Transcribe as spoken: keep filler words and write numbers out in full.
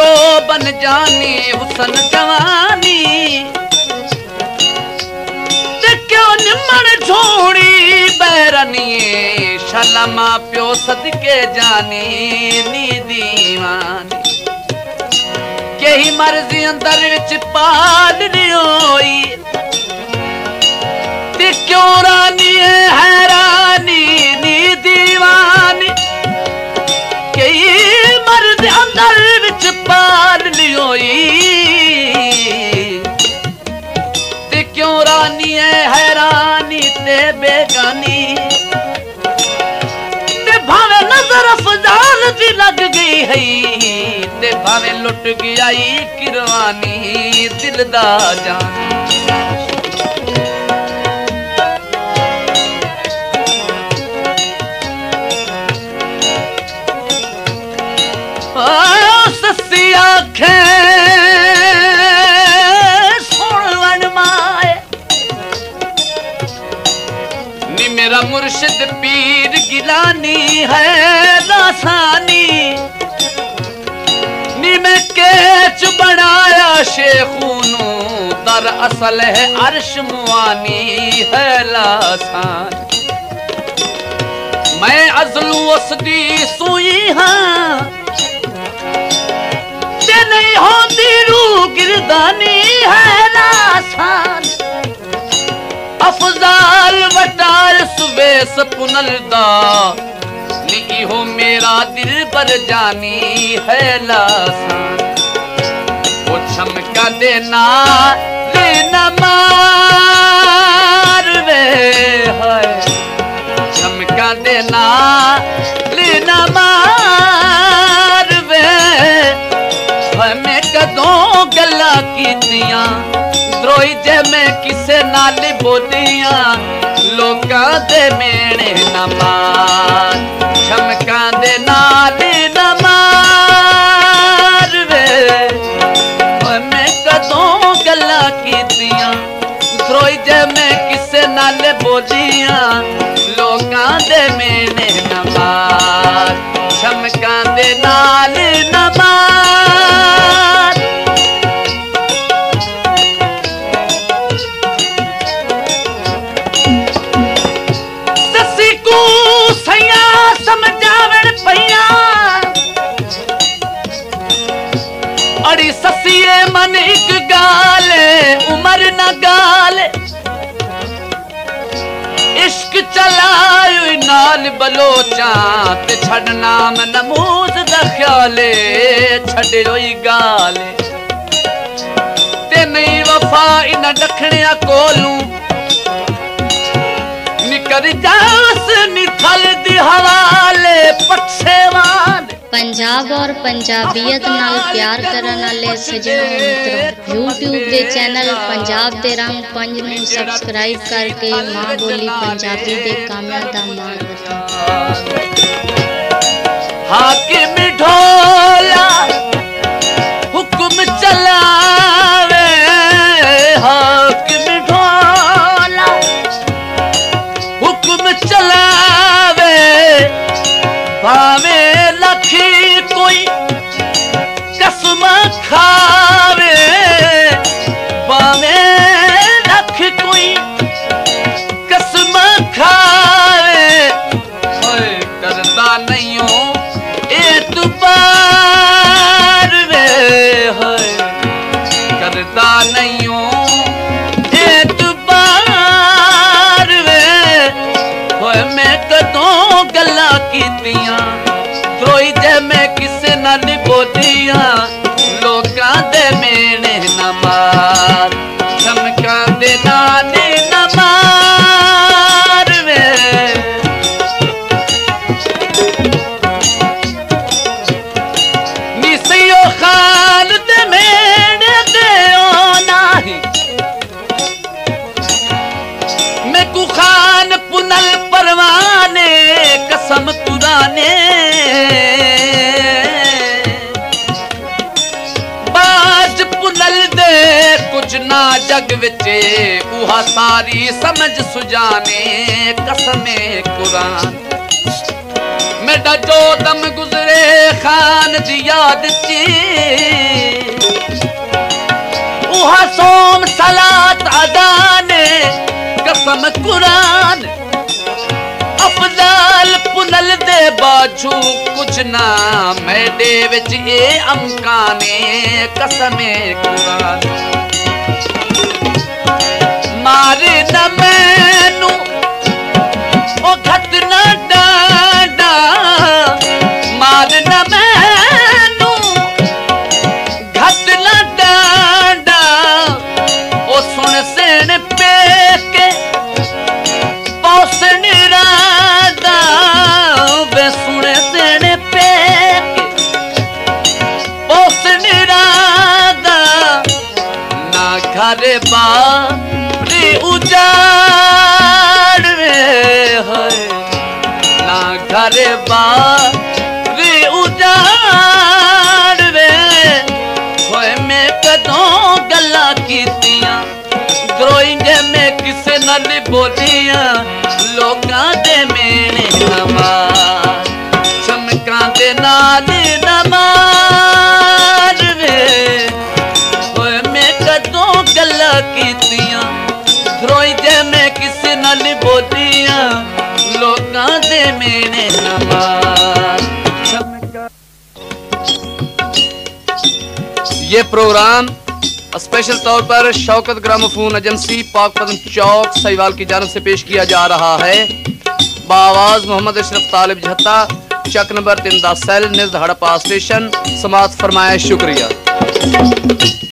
जो बन जानी हुसन जवानी ते क्यों निमन झोड़ी बैरनिए शलमा प्यो सदके जानी नी दीवानी केही मर्जी अंदर विच पाल होई ते क्यों रानी हैरानी नी दीवानी केही मर्जी अंदर विच पाल होई ते क्यों रानी हैरानी ते बेगानी ते भावे नजर अफजाल जी लग गई है ते भावे लुट गया किरवानी दिल दा जानी सस्सी आखें सुन वन माए नी मेरा मुर्शिद पीर गिलानी है लासानी नी मैं केच बनाया शेखूनू दर असल है अर्श मुआनी है लासान मैं अजलू उसदी सुई हाँ ते नहीं होती रू गिरदानी है लासान अफजाल वटार सुबेस पुनलदा नी हो मेरा दिल पर जानी है लासान वो चमका देना लेना मार वे है चमका देना लेना मार वे मैं कदों गल्ला कीतियां द्रोही जे मैं किसे नाल बोलियां लोकां दे मेणे ना मार चमकां दे नाल ना मार वे मैं कदों गल्ला कीतियां द्रोही जे मैं किसे नाल बोलियां लोकां दे मेणे ना मार चमकां दे नाल ना मार ससी को सैया समझावण पैया अड़ी ससीए मन एक गाले उमर न गाले इश्क चलायो नाल बलोचा ते छड़ नाम नमूद दा ख्याले छड़ो गाले ते नहीं वफा इन डखणिया कोलू निकर जास निथल दी हवाले पक्षेवान पंजाब और पंजाबियत नाल प्यार करन वाले सजनों मित्रों यूट्यूब दे चैनल पंजाब दे रंग पंज नूं सबसक्राइब करके मां बोली पंजाबी दे कामां दा मान वधाओ। हाकिम ढोला हुक्म चलावे हाकिम ढोला हुक्म चलावे भावे लखी कोई कसम खावे भावे लख कोई कसम खावे ओए करदा नहीं हो एतबार वे होए करदा नहीं हो एतबार वे होए मैं कदों गल्ला कीतियां त्रोई जे मैं किसे नाल बोलियां लोकां दे मेणे ना मार चमकां दे नाल ना मार वे निसियो खान दे मेणे देओ नाही मैं कु खान पुनल परवाने कसम पुराने बाज पुनल दे कुछ ना जग विचे उहा सारी समझ सुजाने कसमे कुरान मैं जेड़ा जो दम गुजरे खान दी याद ची उहा सोम सलात अदाने कसम कुरान अफजाल पुनल दे बाजू कुछ ना मैडे विच ए अमकाने कसमे कुरान मारे न मैनू ओ घट न डांडा मारे न मैनू घट न डांडा ओ सुन सेन पे के पौसन रादा वे सुन सेन पे के पौसन रादा ना घर बा उजाड़ में है ना घर बारी उजाड़ में होए में कदों गल्ला कीतियां द्रोइंगे में किसे नल बोलियां लोकां दे मेने नमाज चमकां दे नाल नमाज में होए में कदों गल्ला कीतियां रोई दे मैं किसी नल बोलियां लोकां दे मेने नमाज। ये प्रोग्राम स्पेशल तौर पर शौकत ग्रामोफोन एजेंसी पाकपतन चौक सहीवाल की जानब से पेश किया जा रहा है। बावाज मोहम्मद अशरफ तालिब जहता चक नंबर तीन दस सेल निज हड़पा स्टेशन समाज फरमाए शुक्रिया।